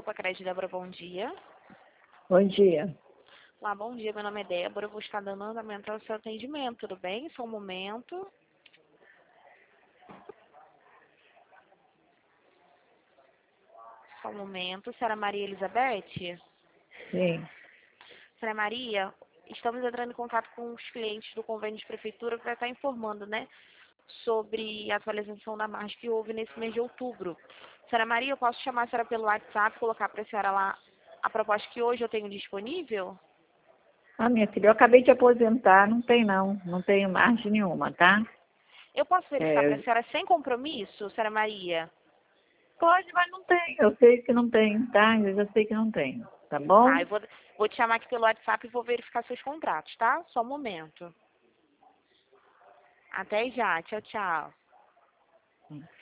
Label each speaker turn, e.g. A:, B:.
A: Lupacred, Débora, bom dia.
B: Bom dia.
A: Olá, bom dia, meu nome é Débora, eu vou estar dando andamento ao seu atendimento, tudo bem? Só um momento. Só um momento. Senhora Maria Elizabeth?
B: Sim.
A: Senhora Maria, estamos entrando em contato com os clientes do convênio de prefeitura para estar informando, né, sobre a atualização da margem que houve nesse mês de outubro. Senhora Maria, eu posso chamar a senhora pelo WhatsApp, colocar para a senhora lá a proposta que hoje eu tenho disponível?
B: Ah, minha filha, eu acabei de aposentar, não tem não. Não tenho margem nenhuma, tá?
A: Eu posso verificar para a
B: É,
A: senhora sem compromisso, senhora Maria?
B: pode, mas não tem. Eu sei que não tem, tá? Eu já sei que não tem. Tá bom?
A: Tá, eu vou te chamar aqui pelo WhatsApp e vou verificar seus contratos, tá? Só um momento. Até já. Tchau, tchau.